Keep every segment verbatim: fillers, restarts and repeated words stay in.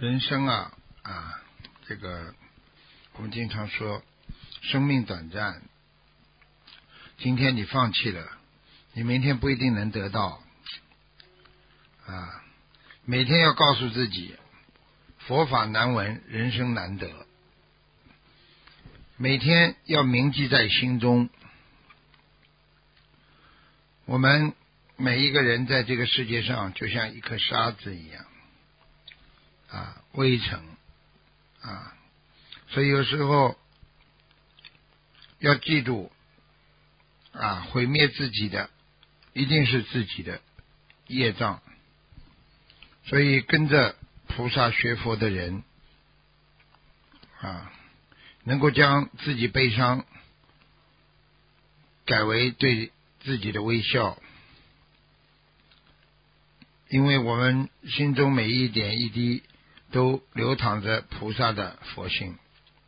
人生啊啊，这个我们经常说，生命短暂。今天你放弃了，你明天不一定能得到啊。每天要告诉自己，佛法难闻，人生难得。每天要铭记在心中。我们每一个人在这个世界上，就像一颗沙子一样啊，微尘啊，所以有时候要记住啊，毁灭自己的一定是自己的业障。所以跟着菩萨学佛的人啊，能够将自己悲伤改为对自己的微笑，因为我们心中每一点一滴都流淌着菩萨的佛性。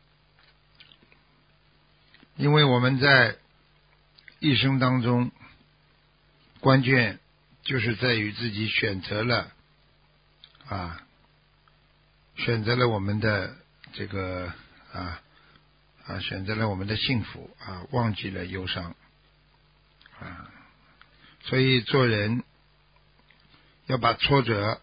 因为我们在一生当中，关键就是在于自己选择了啊，选择了我们的这个啊啊，选择了我们的幸福啊，忘记了忧伤啊。所以做人要把挫折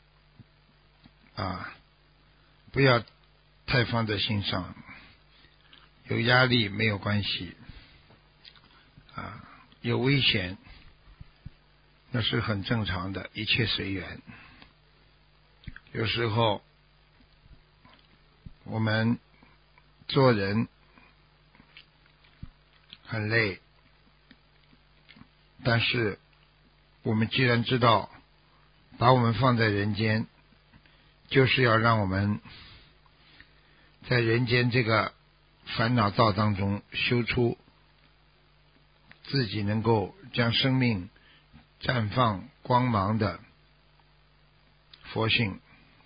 啊不要太放在心上，有压力没有关系啊，有危险那是很正常的，一切随缘。有时候我们做人很累，但是我们既然知道把我们放在人间，就是要让我们在人间这个烦恼道当中修出自己能够将生命绽放光芒的佛性。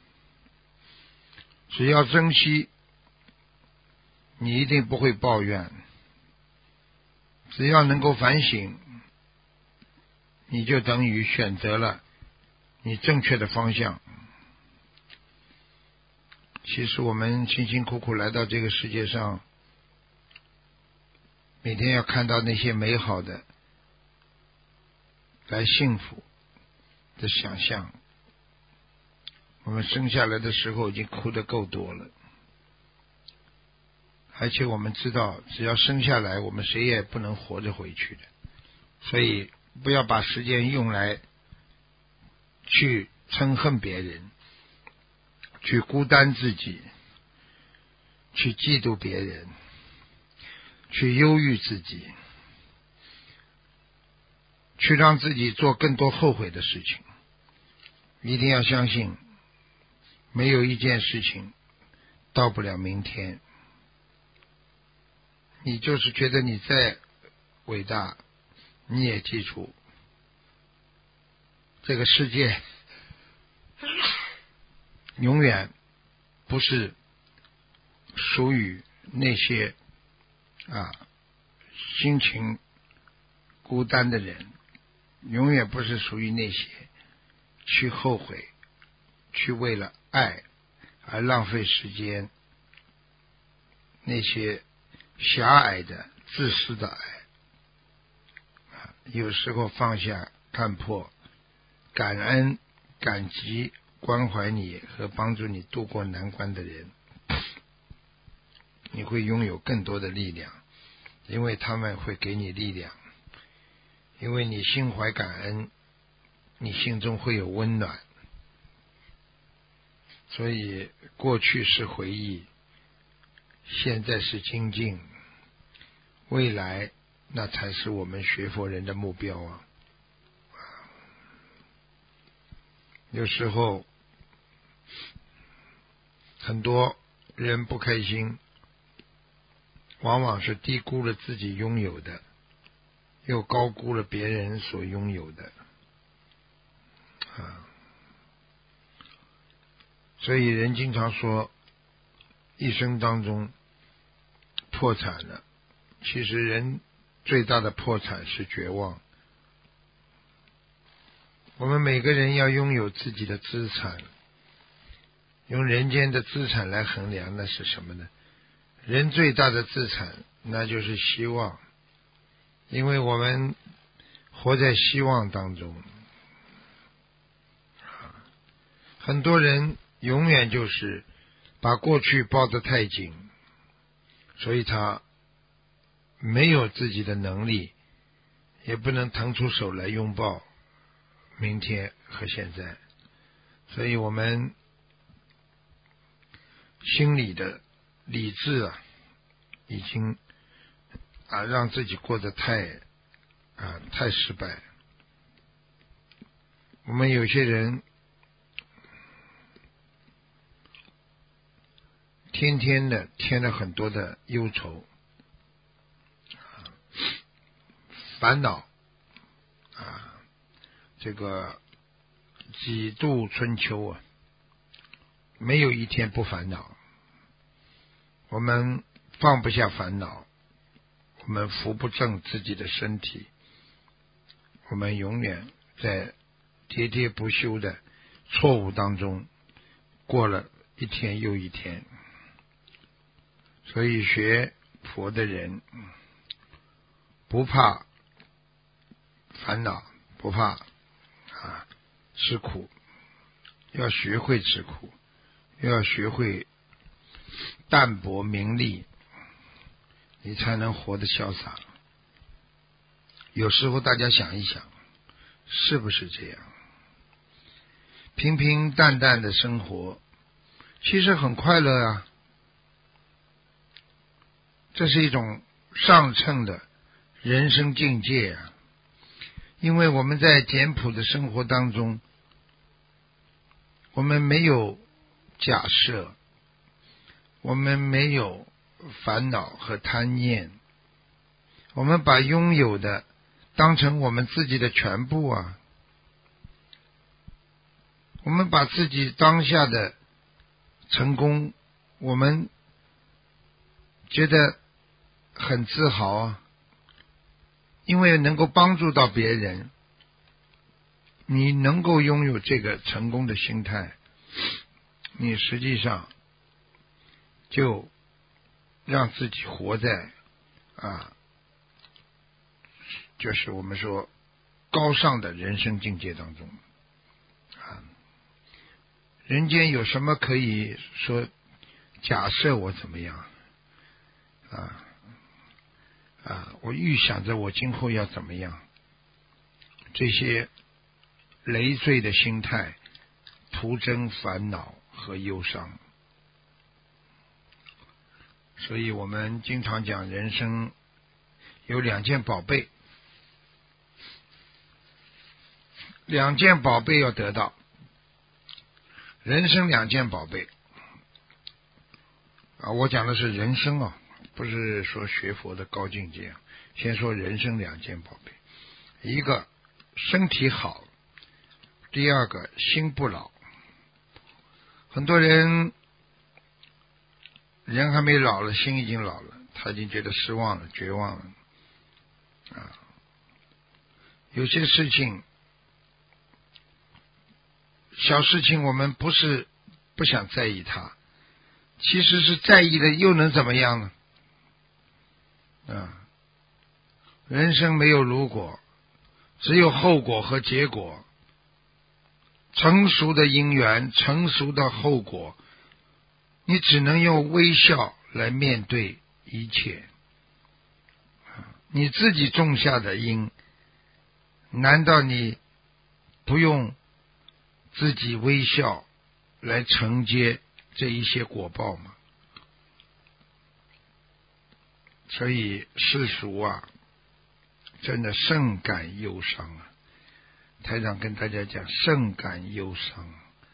只要珍惜，你一定不会抱怨。只要能够反省，你就等于选择了你正确的方向。其实我们辛辛苦苦来到这个世界上，每天要看到那些美好的来幸福的想象。我们生下来的时候已经哭得够多了，而且我们知道只要生下来，我们谁也不能活着回去的。所以不要把时间用来去憎恨别人，去孤单自己，去嫉妒别人，去忧郁自己，去让自己做更多后悔的事情。一定要相信，没有一件事情到不了明天。你就是觉得你再伟大，你也记住，这个世界永远不是属于那些啊心情孤单的人，永远不是属于那些去后悔，去为了爱而浪费时间，那些狭隘的自私的爱。有时候放下看破，感恩感激关怀你和帮助你度过难关的人，你会拥有更多的力量，因为他们会给你力量。因为你心怀感恩，你心中会有温暖。所以过去是回忆，现在是精进，未来那才是我们学佛人的目标啊！有时候很多人不开心，往往是低估了自己拥有的，又高估了别人所拥有的啊！所以人经常说，一生当中破产了，其实人最大的破产是绝望。我们每个人要拥有自己的资产， 用人间的资产来衡量，那是什么呢？人最大的资产那就是希望，因为我们活在希望当中。很多人永远就是把过去抱得太紧，所以他没有自己的能力，也不能腾出手来拥抱明天和现在。所以我们心里的理智啊，已经啊让自己过得太啊太失败。我们有些人天天的添了很多的忧愁、烦恼啊，这个几度春秋啊，没有一天不烦恼。我们放不下烦恼，我们扶不正自己的身体，我们永远在喋喋不休的错误当中过了一天又一天。所以学佛的人不怕烦恼，不怕啊吃苦，要学会吃苦，要学会淡泊名利，你才能活得潇洒。有时候大家想一想，是不是这样？平平淡淡的生活其实很快乐啊，这是一种上乘的人生境界啊。因为我们在简朴的生活当中，我们没有假设，我们没有烦恼和贪念，我们把拥有的当成我们自己的全部啊，我们把自己当下的成功，我们觉得很自豪啊，因为能够帮助到别人，你能够拥有这个成功的心态，你实际上就让自己活在啊，就是我们说高尚的人生境界当中啊。人间有什么可以说假设我怎么样啊啊，我预想着我今后要怎么样，这些累赘的心态徒增烦恼和忧伤。所以我们经常讲人生有两件宝贝，两件宝贝要得到，人生两件宝贝啊，我讲的是人生啊，不是说学佛的高境界。先说人生两件宝贝，一个身体好，第二个心不老。很多人人还没老了，心已经老了，他已经觉得失望了，绝望了啊。有些事情小事情我们不是不想在意它，其实是在意的又能怎么样呢？啊，人生没有如果，只有后果和结果。成熟的因缘，成熟的后果，你只能用微笑来面对一切。你自己种下的因，难道你不用自己微笑来承接这一些果报吗？所以世俗啊，真的甚感忧伤啊！台长跟大家讲，甚感忧伤。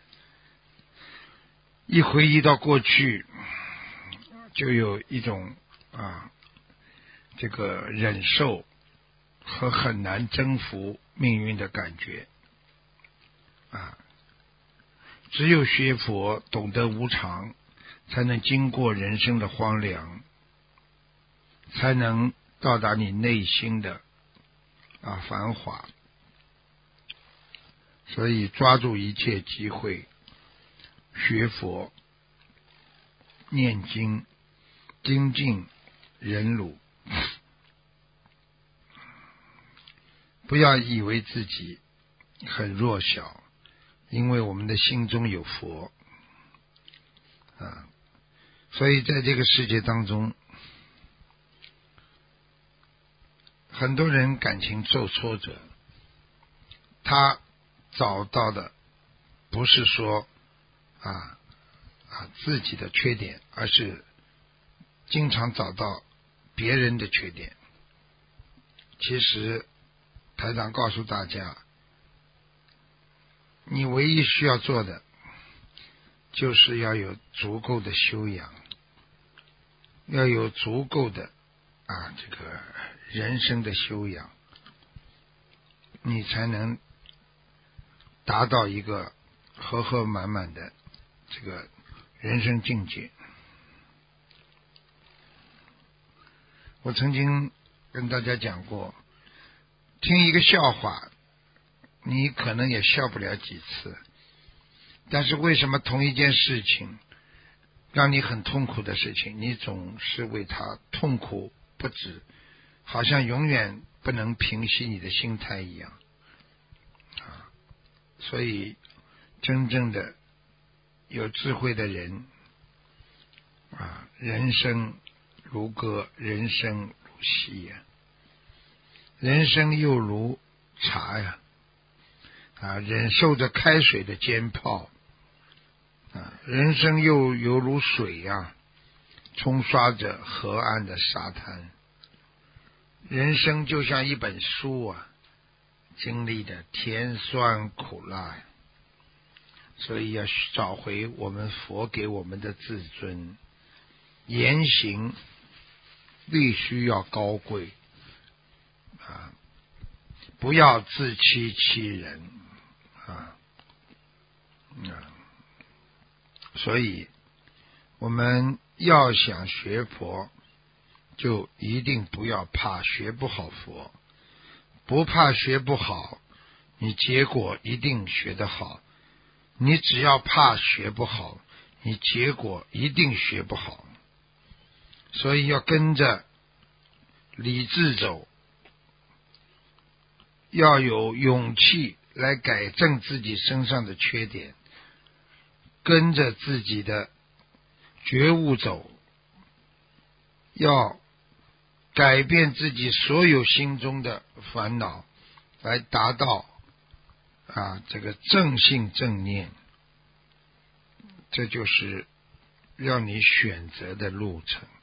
一回忆到过去，就有一种啊，这个忍受和很难征服命运的感觉啊。只有学佛，懂得无常，才能经过人生的荒凉，才能到达你内心的啊繁华。所以抓住一切机会学佛念经，精进忍辱，不要以为自己很弱小，因为我们的心中有佛啊，所以在这个世界当中，很多人感情受挫折，他找到的不是说啊啊自己的缺点，而是经常找到别人的缺点。其实台长告诉大家，你唯一需要做的就是要有足够的修养，要有足够的啊这个人生的修养，你才能达到一个和和满满的这个人生境界。我曾经跟大家讲过，听一个笑话你可能也笑不了几次，但是为什么同一件事情让你很痛苦的事情，你总是为它痛苦不止，好像永远不能平息你的心态一样啊！所以真正的有智慧的人啊，人生如歌，人生如戏呀，人生又如茶呀，啊，忍受着开水的煎泡，啊，人生又犹如水呀、啊，冲刷着河岸的沙滩。人生就像一本书啊，经历的甜酸苦辣，所以要找回我们佛给我们的自尊，言行必须要高贵啊，不要自欺欺人啊啊！所以我们要想学佛，就一定不要怕学不好佛，不怕学不好，你结果一定学得好。你只要怕学不好，你结果一定学不好。所以要跟着理智走，要有勇气来改正自己身上的缺点，跟着自己的觉悟走，要改变自己所有心中的烦恼，来达到啊这个正信正念，这就是让你选择的路程。